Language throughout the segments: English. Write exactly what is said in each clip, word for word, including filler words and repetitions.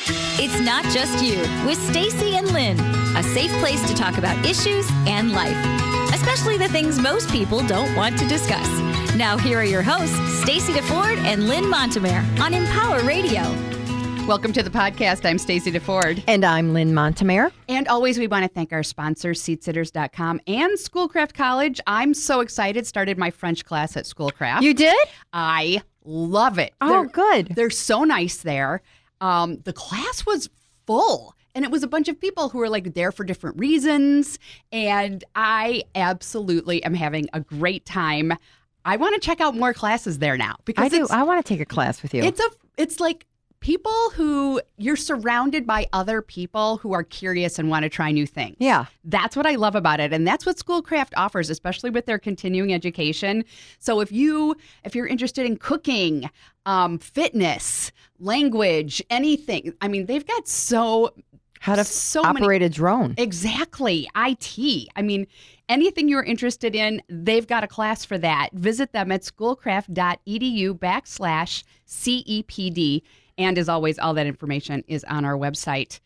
It's Not Just You with Stacy and Lynn, a safe place to talk about issues and life, especially the things most people don't want to discuss. Now here are your hosts, Stacy DeFord and Lynn Montemare on Empower Radio. Welcome to the podcast. I'm Stacy DeFord. And I'm Lynn Montemare. And always we want to thank our sponsors, seat sitters dot com and Schoolcraft College. I'm so excited. Started my French class at Schoolcraft. You did? I love it. Oh, they're, good. They're so nice there. Um, the class was full. And it was a bunch of people who were like there for different reasons. And I absolutely am having a great time. I want to check out more classes there now. Because I do. It's, I want to take a class with you. It's a. It's like people who you're surrounded by other people who are curious and want to try new things. Yeah. That's what I love about it. And that's what Schoolcraft offers, especially with their continuing education. So if you, if you're interested in cooking, um, fitness, language, anything, I mean, they've got so, How to so operate many, a drone. Exactly. I T. I mean, anything you're interested in, they've got a class for that. Visit them at schoolcraft.edu backslash CEPD. And as always, all that information is on our website.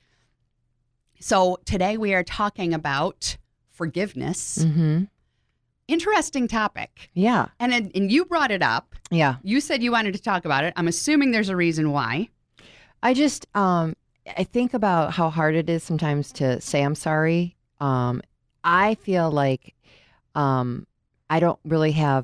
So today we are talking about forgiveness. Mm-hmm. Interesting topic. Yeah. And, and you brought it up. Yeah. You said you wanted to talk about it. I'm assuming there's a reason why. I just, um, I think about how hard it is sometimes to say I'm sorry. Um, I feel like um, I don't really have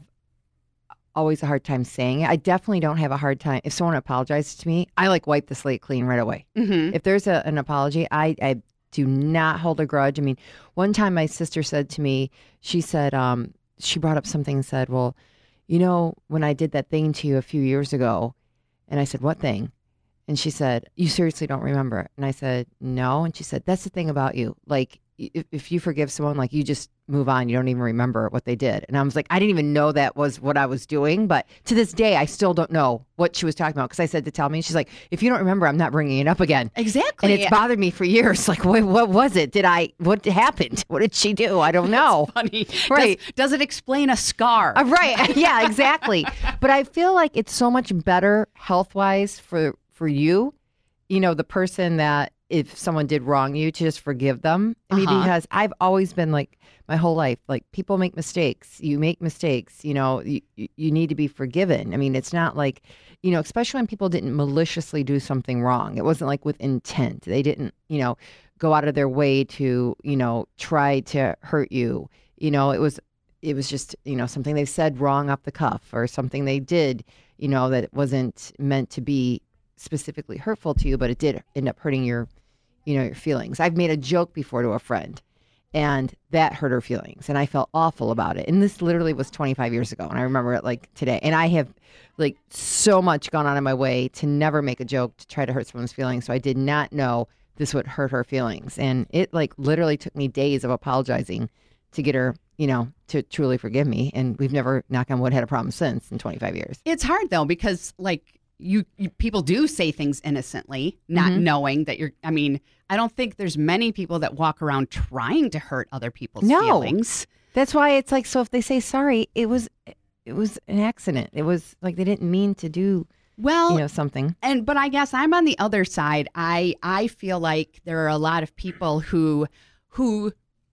always a hard time saying it. I definitely don't have a hard time. If someone apologizes to me, I like wipe the slate clean right away. Mm-hmm. If there's a, an apology, I, I do not hold a grudge. I mean, one time my sister said to me, she said, um, she brought up something and said, well, you know, when I did that thing to you a few years ago, and I said, what thing? And she said, you seriously don't remember? And I said, no. And she said, that's the thing about you. Like, if, if you forgive someone, like you just move on. You don't even remember what they did. And I was like, I didn't even know that was what I was doing. But to this day, I still don't know what she was talking about. Because I said to tell me, she's like, if you don't remember, I'm not bringing it up again. Exactly. And it's bothered me for years. Like, what, what was it? Did I, what happened? What did she do? I don't know. That's funny. Right. Does, does it explain a scar? Uh, right. Yeah, exactly. But I feel like it's so much better health-wise for, for you, you know, the person that if someone did wrong you, to just forgive them. I mean, Uh-huh. because I've always been like, my whole life, like people make mistakes. You make mistakes, you know, you, you need to be forgiven. I mean, it's not like, you know, especially when people didn't maliciously do something wrong. It wasn't like with intent. They didn't, you know, go out of their way to, you know, try to hurt you. You know, it was, it was just, you know, something they said wrong off the cuff or something they did, you know, that wasn't meant to be specifically hurtful to you, but it did end up hurting your, you know, your feelings. I've made a joke before to a friend, and that hurt her feelings, and I felt awful about it. And this literally was twenty-five years ago, and I remember it like today. And I have like so much gone on in my way to never make a joke to try to hurt someone's feelings. So I did not know this would hurt her feelings, and it like literally took me days of apologizing to get her, you know, to truly forgive me. And we've never, knock on wood, had a problem since in twenty-five years. It's hard though, because like you, you people do say things innocently, not Mhm. knowing that you're, I mean, I don't think there's many people that walk around trying to hurt other people's No. feelings. That's why it's like, so if they say sorry, it was, it was an accident. It was like they didn't mean to do, Well, you know, something. and but I guess I'm on the other side. I I feel like there are a lot of people who who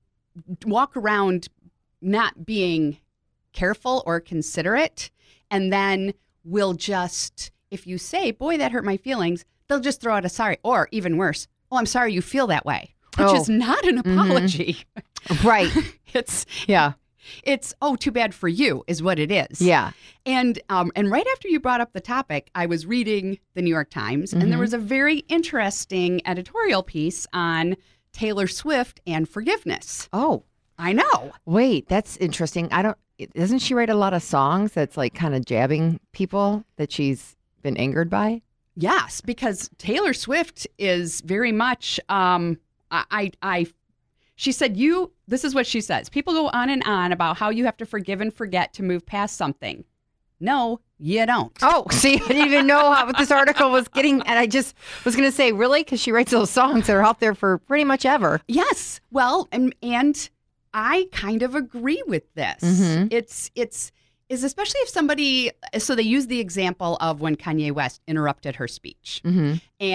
walk around not being careful or considerate, and then will just, if you say, boy, that hurt my feelings, they'll just throw out a sorry, or even worse, oh, I'm sorry you feel that way, which Oh. is not an apology. Right. It's Yeah. it's oh, too bad for you is what it is. Yeah. And um, and right after you brought up the topic, I was reading the New York Times, and there Mhm. was a very interesting editorial piece on Taylor Swift and forgiveness. Oh, I know. wait, that's interesting. I don't, doesn't she write a lot of songs that's like kind of jabbing people that she's been angered by? Yes, because Taylor Swift is very much, um, I, I, I, she said, you, this is what she says. People go on and on about how you have to forgive and forget to move past something. No, you don't. Oh, see, I didn't even know how, what this article was getting. And I just was going to say, really? Because she writes those songs that are out there for pretty much ever. Yes. Well, and, and I kind of agree with this. Mhm. It's, it's, is especially if somebody, so they use the example of when Kanye West interrupted her speech. Mm-hmm. And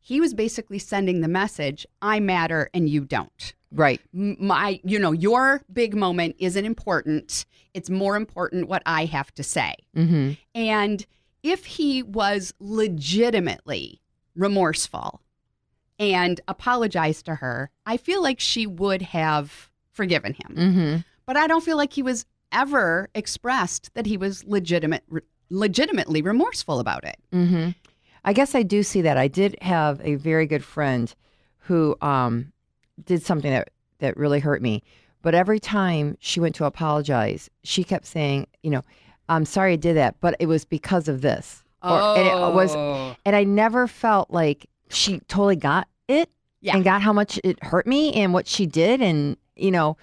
he was basically sending the message, I matter and you don't. Right. My, you know, your big moment isn't important. It's more important what I have to say. Mm-hmm. And if he was legitimately remorseful and apologized to her, I feel like she would have forgiven him. Mm-hmm. But I don't feel like he was ever expressed that he was legitimate, re- legitimately remorseful about it. Mm-hmm. I guess I do see that. I did have a very good friend who um, did something that, that really hurt me. But every time she went to apologize, she kept saying, you know, I'm sorry I did that, but it was because of this. Or, Oh. and it was, and I never felt like she totally got it Yeah. and got how much it hurt me and what she did. And, you know,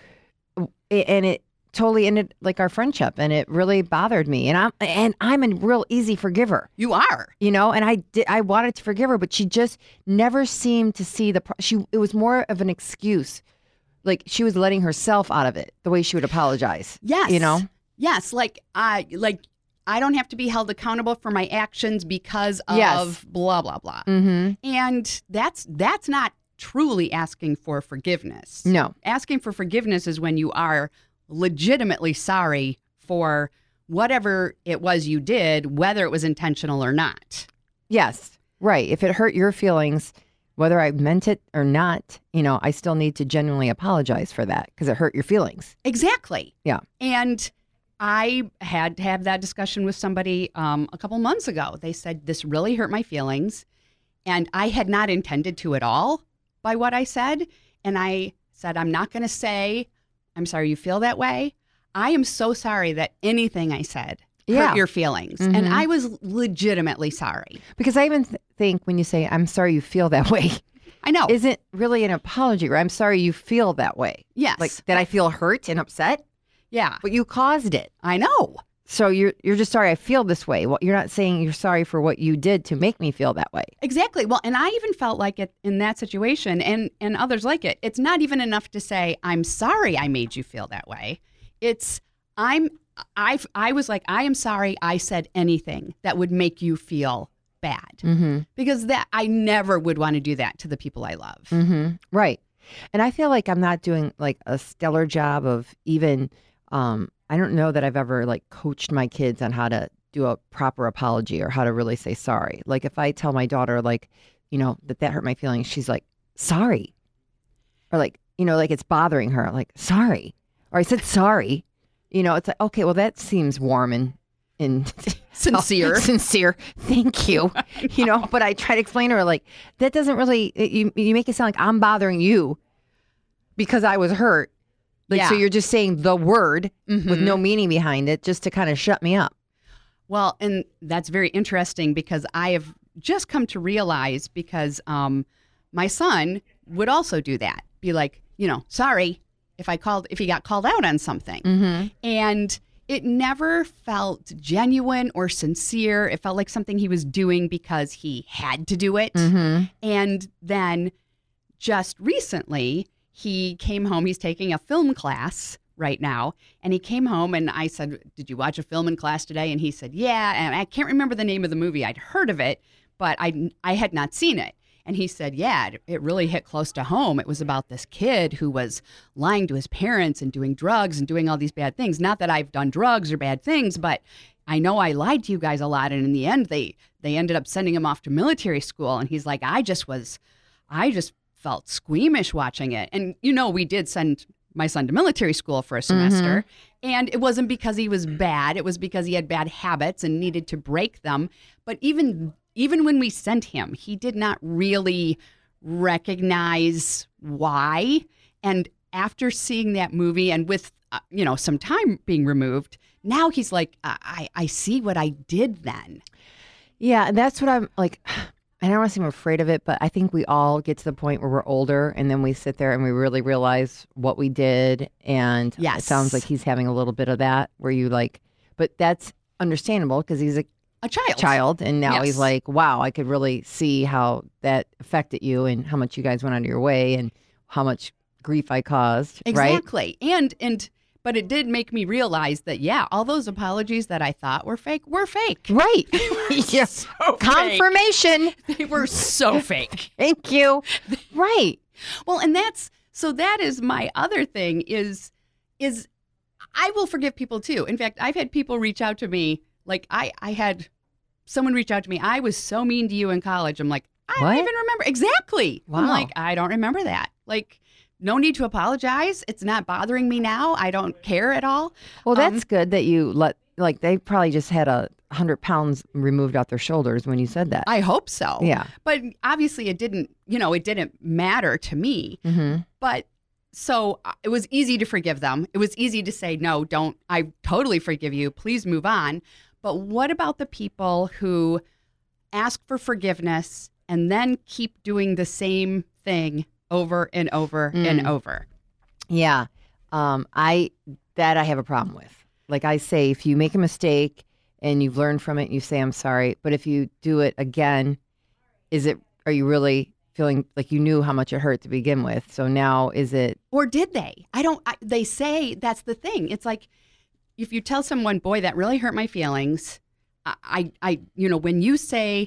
and it totally ended like our friendship, and it really bothered me. And I'm and I'm a real easy forgiver, You are. you know. And I did I wanted to forgive her, but she just never seemed to see the pro- she. It was more of an excuse, like she was letting herself out of it the way she would apologize. Yes. you know. Yes. Like I like I don't have to be held accountable for my actions because of Yes. blah blah blah. Mm-hmm. And that's that's not truly asking for forgiveness. No. Asking for forgiveness is when you are legitimately sorry for whatever it was you did, whether it was intentional or not. Yes. Right. If it hurt your feelings, whether I meant it or not, you know, I still need to genuinely apologize for that because it hurt your feelings. Exactly. Yeah. And I had to have that discussion with somebody um, a couple months ago. They said, this really hurt my feelings. And I had not intended to at all by what I said. And I said, I'm not going to say, I'm sorry you feel that way. I am so sorry that anything I said Yeah. hurt your feelings. Mhm. And I was legitimately sorry. Because I even th- think when you say, I'm sorry you feel that way, I know. isn't really an apology, right? I'm sorry you feel that way. Yes. Like that I feel hurt and upset, Yeah, but you caused it. I know. So you're you're just sorry I feel this way. Well, you're not saying you're sorry for what you did to make me feel that way. Exactly. Well, and I even felt like it in that situation and, and others like it. It's not even enough to say, I'm sorry I made you feel that way. It's, I'm, I, I was like, I am sorry I said anything that would make you feel bad. Mm-hmm. Because that, I never would want to do that to the people I love. Mm-hmm. Right. And I feel like I'm not doing like a stellar job of even, um, I don't know that I've ever like coached my kids on how to do a proper apology or how to really say sorry. Like if I tell my daughter like, you know, that that hurt my feelings, she's like, sorry. Or like, you know, like it's bothering her, like, sorry. Or I said sorry. You know, it's like, okay, well that seems warm and, and Sincere. sincere. Thank you. You know, but I try to explain to her like, that doesn't really, it, you, you make it sound like I'm bothering you because I was hurt. Like, Yeah. so you're just saying the word with Mhm. no meaning behind it just to kind of shut me up. Well, and that's very interesting because I have just come to realize because um, my son would also do that. Be like, you know, sorry if I called, if he got called out on something. Mm-hmm. And it never felt genuine or sincere. It felt like something he was doing because he had to do it. Mm-hmm. And then just recently, he came home. He's taking a film class right now. And he came home and I said, did you watch a film in class today? And he said, yeah. And I can't remember the name of the movie. I'd heard of it, but I, I had not seen it. And he said, yeah, it, it really hit close to home. It was about this kid who was lying to his parents and doing drugs and doing all these bad things. Not that I've done drugs or bad things, but I know I lied to you guys a lot. And in the end, they, they ended up sending him off to military school. And he's like, I just was, I just felt squeamish watching it. And, you know, we did send my son to military school for a semester. Mm-hmm. And it wasn't because he was bad. It was because he had bad habits and needed to break them. But even even when we sent him, he did not really recognize why. And after seeing that movie and with, uh, you know, some time being removed, now he's like, I, I see what I did then. Yeah, and that's what I'm like. I don't want to seem afraid of it, but I think we all get to the point where we're older and then we sit there and we really realize what we did. And Yes. It sounds like he's having a little bit of that where you like, but that's understandable because he's a A child. child. And now Yes. he's like, wow, I could really see how that affected you and how much you guys went out of your way and how much grief I caused. Right? Exactly. And and but it did make me realize that, yeah, all those apologies that I thought were fake were fake. Right. Yeah. So Confirmation. fake. They were so fake. Thank you. Right. Well, and that's, so that is my other thing is, is I will forgive people too. In fact, I've had people reach out to me. Like I, I had someone reach out to me. I was so mean to you in college. I'm like, I What? don't even remember. Exactly. I'm Wow. like, I don't remember that. Like, no need to apologize. It's not bothering me now. I don't care at all. Well, Um, that's good that you let, like, they probably just had a hundred pounds removed out their shoulders when you said that. I hope so. Yeah. But obviously it didn't, you know, it didn't matter to me. Mm-hmm. But so uh, it was easy to forgive them. It was easy to say, no, don't, I totally forgive you. Please move on. But what about the people who ask for forgiveness and then keep doing the same thing over and over and Mm. over? Yeah. Um, I, that I have a problem with. Like I say, if you make a mistake and you've learned from it, you say, I'm sorry. But if you do it again, is it, are you really feeling like you knew how much it hurt to begin with? So now is it, Or did they? I don't, I, they say that's the thing. It's like, if you tell someone, boy, that really hurt my feelings, I, I, I you know, when you say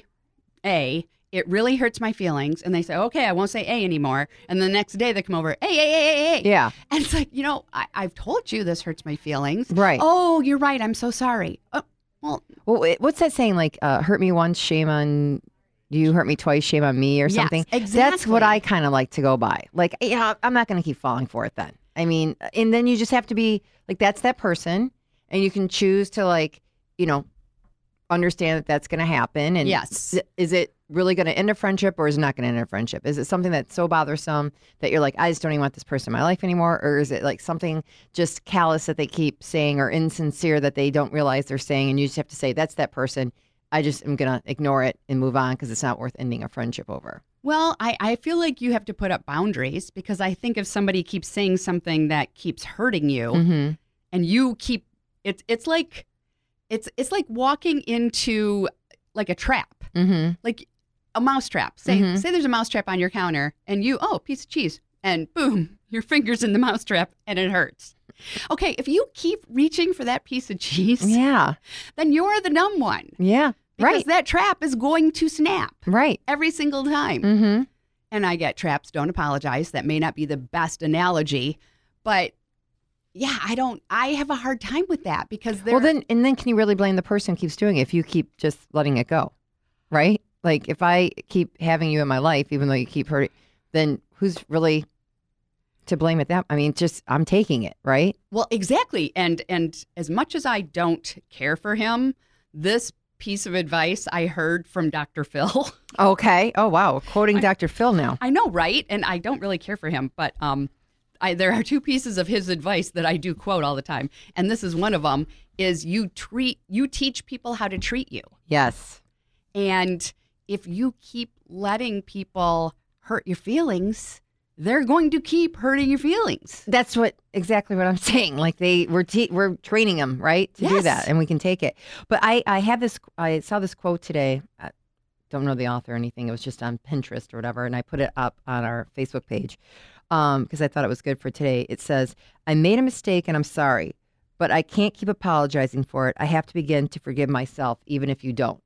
A, it really hurts my feelings, and they say, okay, I won't say A anymore, and the next day they come over, A, A, A, A, A. yeah, And it's like, you know, I, I've told you this hurts my feelings. right. Oh, you're right. I'm so sorry. Oh, well, Well, wait, what's that saying? Like, uh, hurt me once, shame on you, hurt me twice, shame on me, or yes, something? exactly. That's what I kind of like to go by. Like, yeah, I'm not going to keep falling for it then. I mean, and then you just have to be like, that's that person, and you can choose to, like, you know, understand that that's going to happen. And Yes. is it really going to end a friendship, or is it not going to end a friendship? Is it something that's so bothersome that you're like, I just don't even want this person in my life anymore? Or is it like something just callous that they keep saying, or insincere that they don't realize they're saying, and you just have to say, that's that person. I just am going to ignore it and move on because it's not worth ending a friendship over. Well, I, I feel like you have to put up boundaries, because I think if somebody keeps saying something that keeps hurting you, Mm-hmm. and you keep, it's it's like it's it's like walking into like a trap, Mm-hmm. like a mouse trap. Say Mhm. say there's a mouse trap on your counter, and you oh piece of cheese, and boom, your fingers in the mouse trap, and it hurts. Okay, if you keep reaching for that piece of cheese, Yeah. then you're the dumb one, Yeah. because Right. that trap is going to snap Right. every single time. Mm-hmm. And I get traps, don't apologize. That may not be the best analogy, but yeah, I don't, I have a hard time with that, because they're, Well, then, and then can you really blame the person who keeps doing it if you keep just letting it go? Right? Like, if I keep having you in my life, even though you keep hurting, then who's really to blame at that? I mean, just, I'm taking it, right? well, exactly. And, and as much as I don't care for him, this piece of advice I heard from Doctor Phil. Okay. Oh, wow. Quoting Doctor Phil now. I know, right? And I don't really care for him, but um, I, there are two pieces of his advice that I do quote all the time. And this is one of them, is you treat, you teach people how to treat you. Yes. And if you keep letting people hurt your feelings, they're going to keep hurting your feelings. That's what exactly what I'm saying. Like they we're te- we're training them right to do Yes. that, and we can take it. But I I have this. I saw this quote today. I don't know the author or anything. It was just on Pinterest or whatever, and I put it up on our Facebook page um, because I thought it was good for today. It says, "I made a mistake and I'm sorry, but I can't keep apologizing for it. I have to begin to forgive myself, even if you don't."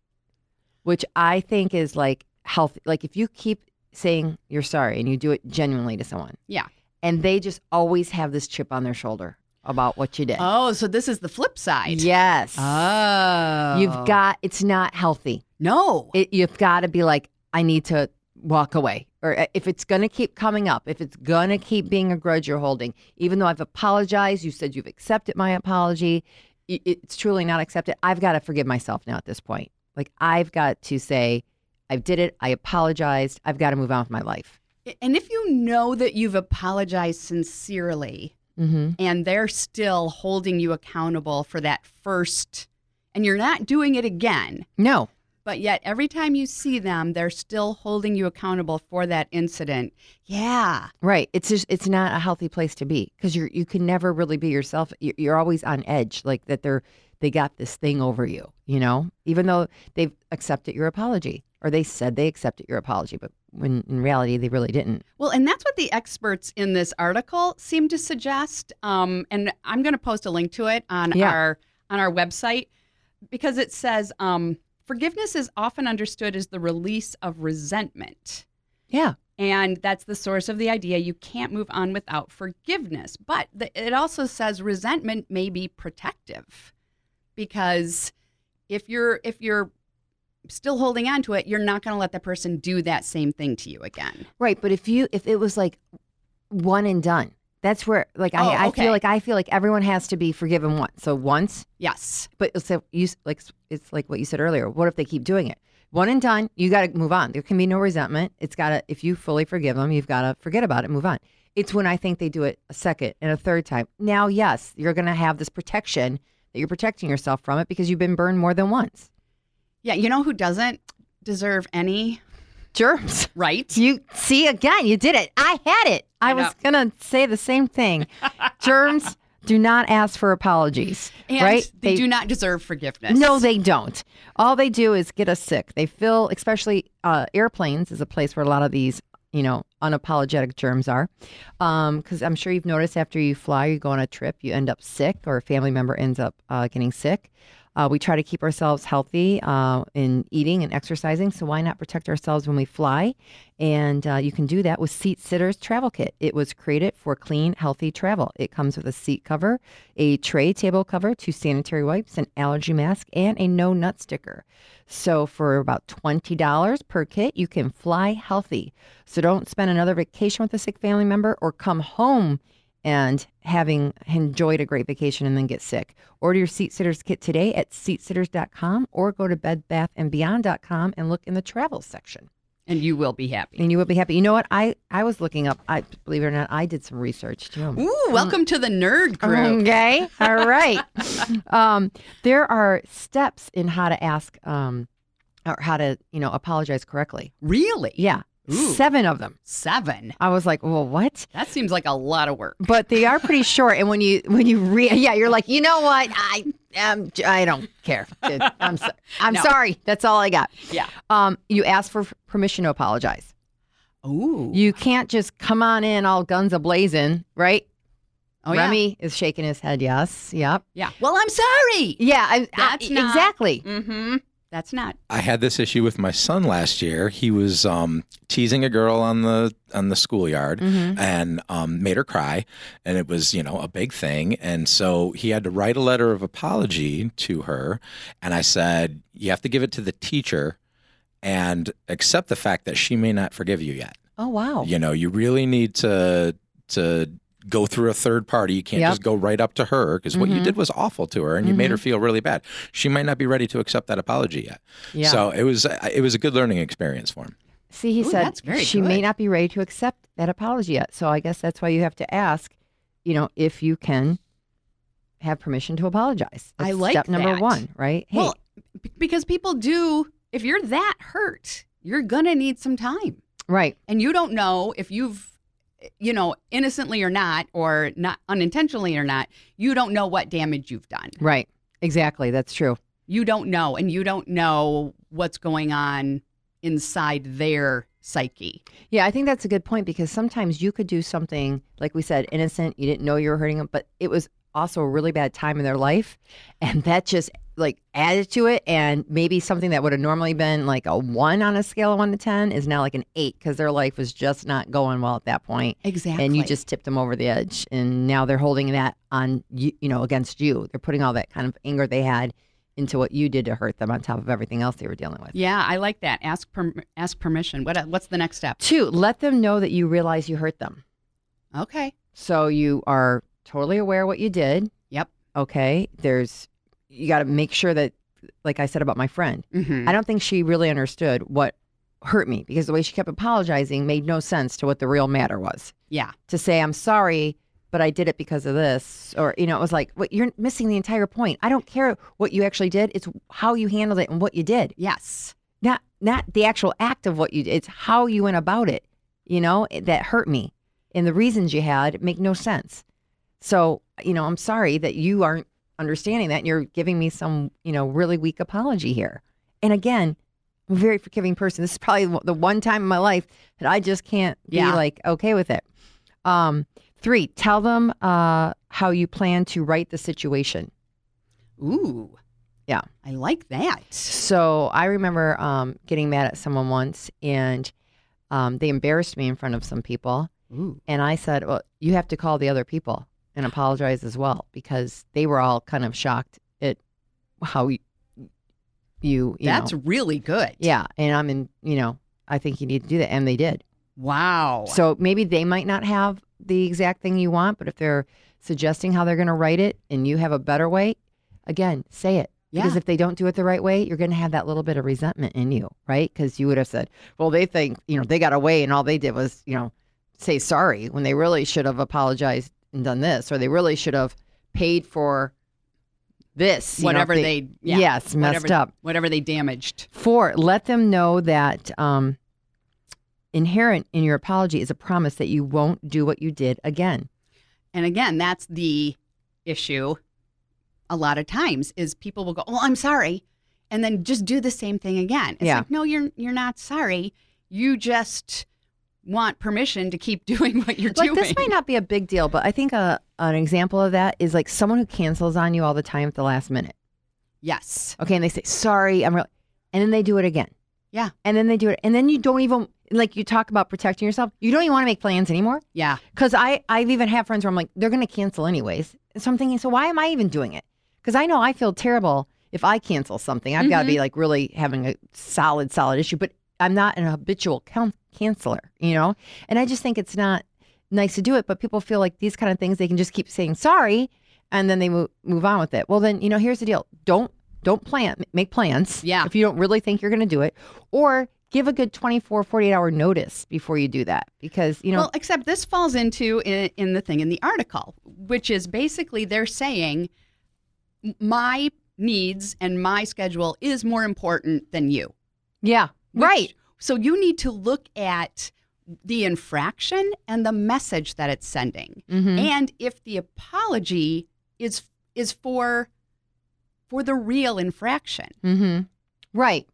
Which I think is like healthy. Like if you keep saying you're sorry and you do it genuinely to someone. Yeah. And they just always have this chip on their shoulder about what you did. Oh, so this is the flip side. Yes. Oh. You've got, it's not healthy. No. It, you've got to be like, I need to walk away. Or if it's going to keep coming up, if it's going to keep being a grudge you're holding, even though I've apologized, you said you've accepted my apology, it, it's truly not accepted. I've got to forgive myself now at this point. Like I've got to say, I did it. I apologized. I've got to move on with my life. And if you know that you've apologized sincerely, Mm-hmm. and they're still holding you accountable for that first, and you're not doing it again, No. but yet every time you see them, they're still holding you accountable for that incident. Yeah. Right. It's just, it's not a healthy place to be because you're, you can never really be yourself. You're, you're always on edge, like that they're, they got this thing over you, you know, even though they've accepted your apology or they said they accepted your apology. But when in reality they really didn't. Well, and that's what the experts in this article seem to suggest. Um, and I'm going to post a link to it on Yeah. our on our website because it says um, forgiveness is often understood as the release of resentment. Yeah. And that's the source of the idea you can't move on without forgiveness. But the, it also says resentment may be protective because if you're if you're still holding on to it, you're not going to let the person do that same thing to you again. Right. But if you if it was like one and done, that's where like Oh, I, I okay. feel like I feel like everyone has to be forgiven once. So once, Yes. but it's a, you like it's like what you said earlier. What if they keep doing it? One and done, you got to move on. There can be no resentment. It's got to, if you fully forgive them, you've got to forget about it, move on. It's when I think they do it a second and a third time. Now, yes, you're going to have this protection that you're protecting yourself from it because you've been burned more than once. Yeah, you know who doesn't deserve any Germs. right? You see, again, you did it. I had it. I, I was know. going to say the same thing. Germs do not ask for apologies, And right? they, do not deserve forgiveness. No, they don't. All they do is get us sick. They fill, especially uh, airplanes is a place where a lot of these, you know, unapologetic germs are. Because I'm sure you've noticed after you fly, you go on a trip, you end up sick or a family member ends up uh, getting sick. Uh, we try to keep ourselves healthy uh, in eating and exercising. So why not protect ourselves when we fly? And uh, you can do that with Seat Sitters Travel Kit. It was created for clean, healthy travel. It comes with a seat cover, a tray table cover, two sanitary wipes, an allergy mask, and a no nut sticker. So for about twenty dollars per kit, you can fly healthy. So don't spend another vacation with a sick family member or come home and having enjoyed a great vacation and then get sick. Order your Seat Sitters kit today at seat sitters dot com or go to bed bath and beyond dot com and look in the travel section. And you will be happy. And you will be happy. You know what? I, I was looking up, I believe it or not, I did some research too. Ooh, welcome to the nerd group. Okay. All right. um, there are steps in how to ask um, or how to, you know, apologize correctly. Really? Yeah. Ooh. Seven of them. Seven. I was like, well, what? That seems like a lot of work. But they are pretty short. And when you when you re- yeah, you're like, you know what? I um, I don't care. I'm so- I'm No. sorry. That's all I got. Yeah. Um, you ask for permission to apologize. Ooh. You can't just come on in all guns a blazing, right? oh, yeah. Remy is shaking his head. Yes. Yep. Yeah. Well, I'm sorry. Yeah. I, That's I, not- exactly. Mm-hmm. That's not. I had this issue with my son last year. He was um, teasing a girl on the on the schoolyard Mhm. and um, made her cry, and it was you know a big thing. And so he had to write a letter of apology to her. And I said, you have to give it to the teacher and accept the fact that she may not forgive you yet. Oh wow. You know, you really need to to go through a third party. You can't Yep. just go right up to her because what you Mhm. did was awful to her and you made her feel really bad. She might not be ready to accept that apology yet. Yeah. So it was it was a good learning experience for him. See, he Ooh, said that's very she may good. not be ready to accept that apology yet. So I guess that's why you have to ask, you know, if you can have permission to apologize. I That's like step number that. one, right? Hey, Well, b- because people do, if you're that hurt, you're going to need some time. right. And you don't know if you've, you know, innocently or not, or not unintentionally or not, you don't know what damage you've done. Right. Exactly. That's true. You don't know. And you don't know what's going on inside their psyche. Yeah, I think that's a good point because sometimes you could do something, like we said, innocent, you didn't know you were hurting them, but it was also a really bad time in their life. And that just like added to it. And maybe something that would have normally been like a one on a scale of one to ten is now like an eight because their life was just not going well at that point. Exactly. And you just tipped them over the edge. And now they're holding that on you, you know, against you. They're putting all that kind of anger they had into what you did to hurt them on top of everything else they were dealing with. Yeah, I like that. Ask per- ask permission. What what's the next step? Two, let them know that you realize you hurt them. Okay. So you are totally aware what you did. Yep. Okay. There's, you got to make sure that, like I said about my friend, Mm-hmm. I don't think she really understood what hurt me because the way she kept apologizing made no sense to what the real matter was. Yeah. To say, I'm sorry, but I did it because of this. Or, you know, it was like, what, you're missing the entire point. I don't care what you actually did. It's how you handled it and what you did. Yes. Not, not the actual act of what you did. It's how you went about it, you know, that hurt me. And the reasons you had make no sense. So, you know, I'm sorry that you aren't understanding that and you're giving me some, you know, really weak apology here. And again, I'm a very forgiving person. This is probably the one time in my life that I just can't be Yeah. like okay with it. Um, three, tell them uh, how you plan to right the situation. Ooh. Yeah. I like that. So I remember um, getting mad at someone once, and um, they embarrassed me in front of some people. Ooh. And I said, well, you have to call the other people and apologize as well, because they were all kind of shocked at how you, you, you That's know. really good. Yeah. And I'm in, you know, I think you need to do that. And they did. Wow. So maybe they might not have the exact thing you want, but if they're suggesting how they're going to write it and you have a better way, again, say it. Because Yeah. if they don't do it the right way, you're going to have that little bit of resentment in you, right? Because you would have said, well, they think, you know, they got away and all they did was, you know, say sorry when they really should have apologized and done this, or they really should have paid for this. you know, if whatever they, yeah, yes, messed whatever, up. Whatever they damaged. Four, let them know that um, inherent in your apology is a promise that you won't do what you did again. And again, that's the issue a lot of times is people will go, oh, I'm sorry. And then just do the same thing again. It's Yeah. like, no, you're you're not sorry. You just want permission to keep doing what you're Like, doing. this might not be a big deal, but I think a, an example of that is like someone who cancels on you all the time at the last minute. Yes. Okay, and they say, sorry, I'm real. And then they do it again. Yeah. And then they do it. And then you don't even, like you talk about protecting yourself, you don't even want to make plans anymore. Yeah. Because I, I've even had friends where I'm like, they're going to cancel anyways. So I'm thinking, so why am I even doing it? Because I know I feel terrible if I cancel something. I've got to be like really having a solid, solid issue. But I'm not an habitual can- canceler, you know? And I just think it's not nice to do it. But people feel like these kind of things, they can just keep saying sorry and then they move, move on with it. Well, then, you know, here's the deal. Don't, don't plan, make plans. Yeah. If you don't really think you're going to do it, or give a good twenty-four, forty-eight hour notice before you do that. Because, you know, Well, except this falls into in, in the thing in the article, which is basically they're saying my needs and my schedule is more important than you. yeah, Which- right. So you need to look at the infraction and the message that it's sending. Mhm. And if the apology is is for for the real infraction. Mm-hmm. Right.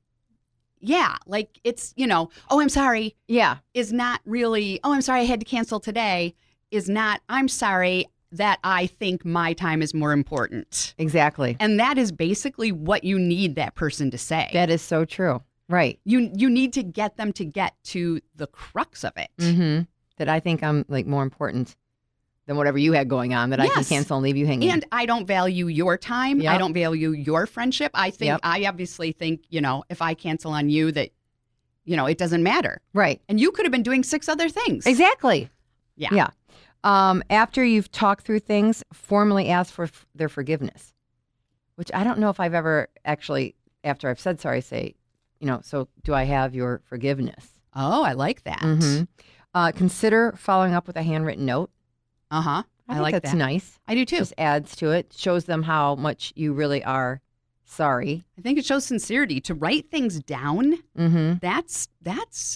Yeah, like it's, you know, oh, I'm sorry Yeah. is not really, oh, I'm sorry I had to cancel today is not, I'm sorry that I think my time is more important. Exactly. And that is basically what you need that person to say. That is so true. Right. you you need to get them to get to the crux of it. Mm-hmm. That I think I'm like more important than whatever you had going on, that I can Yes. cancel and leave you hanging. And I don't value your time. Yep. I don't value your friendship. I think, Yep. I obviously think, you know, if I cancel on you that, you know, it doesn't matter. right. And you could have been doing six other things. Exactly. Yeah. Yeah. Um, after you've talked through things, formally ask for f- their forgiveness, which I don't know if I've ever actually, after I've said sorry, say, you know, so do I have your forgiveness? Oh, I like that. Mhm. Uh, consider following up with a handwritten note. Uh-huh. I, I, think like that's that. nice. I do too. Just adds to it, shows them how much you really are sorry. I think it shows sincerity to write things down. Mm-hmm. That's that's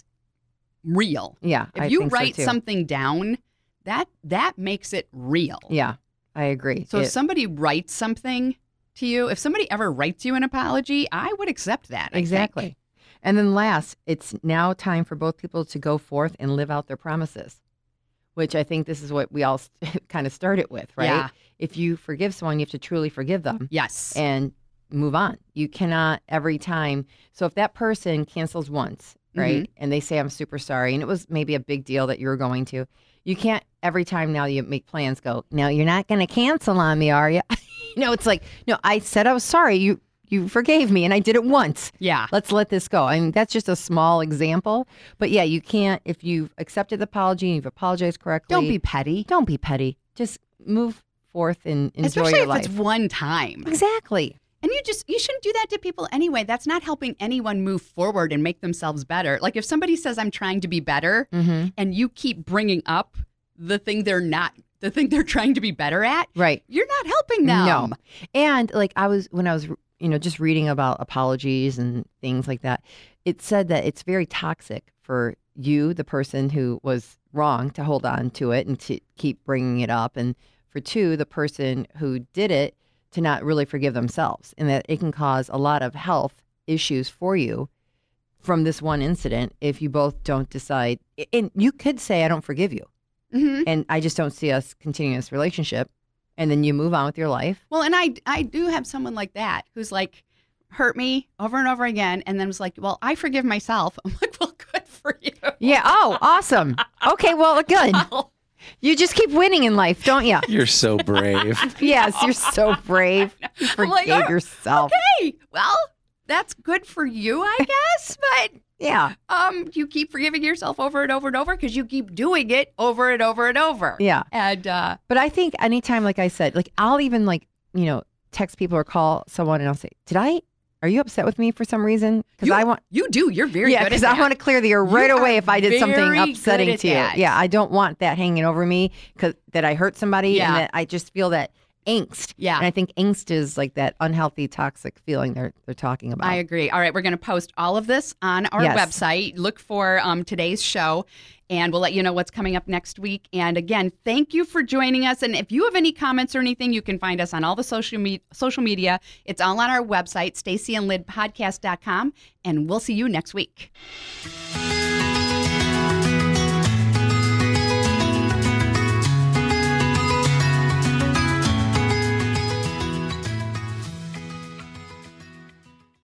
real. Yeah. If I you think so, write too. something down, that that makes it real. Yeah, I agree. So if It- somebody writes something to you, if somebody ever writes you an apology, I would accept that. I Exactly. think. And then last, it's now time for both people to go forth and live out their promises, which I think this is what we all kind of started with, right? Yeah. If you forgive someone, you have to truly forgive them Yes. and move on. You cannot every time. So if that person cancels once, right, Mm-hmm. and they say, I'm super sorry, and it was maybe a big deal that you were going to, you can't every time now you make plans go, no, you're not going to cancel on me, are you? you know, it's like, no, I said I was sorry. You, you forgave me and I did it once. yeah. Let's let this go. I mean, that's just a small example. But yeah, you can't, if you've accepted the apology and you've apologized correctly. Don't be petty. Don't be petty. Just move forth and enjoy Especially your if life. it's one time. Exactly. And you just you shouldn't do that to people anyway. That's not helping anyone move forward and make themselves better. Like if somebody says I'm trying to be better Mm-hmm. and you keep bringing up the thing they're not the thing they're trying to be better at, Right. you're not helping them. No. And like I was, when I was, you know, just reading about apologies and things like that, it said that it's very toxic for you, the person who was wrong, to hold on to it and to keep bringing it up. And for two, the person who did it to not really forgive themselves, and that it can cause a lot of health issues for you from this one incident if you both don't decide. And you could say, I don't forgive you. Mm-hmm. And I just don't see us continuing this relationship. And then you move on with your life. Well, and I, I do have someone like that who's like hurt me over and over again. And then was like, well, I forgive myself. I'm like, well, good for you. Yeah. Oh, awesome. Okay. Well, good. You just keep winning in life, don't you? You're so brave. Yes, you're so brave. You forgave like, oh, yourself. Okay, well, that's good for you, I guess. But Yeah. um, you keep forgiving yourself over and over and over because you keep doing it over and over and over. Yeah. And uh, But I think anytime, like I said, like I'll even like, you know, text people or call someone and I'll say, did I, are you upset with me for some reason? Because you, I want, you do. You're very yeah, good at because that. I want to clear the air right You away are if I did something very upsetting good at to you. that. Yeah. I don't want that hanging over me because that I hurt somebody Yeah. and that I just feel that angst. Yeah. And I think angst is like that unhealthy, toxic feeling they're they're talking about. I agree. All right, we're going to post all of this on our Yes. website. Look for um, today's show, and we'll let you know what's coming up next week. And again, thank you for joining us. And if you have any comments or anything, you can find us on all the social me- social media. It's all on our website, Stacey and Lynn Podcast dot com, and we'll see you next week.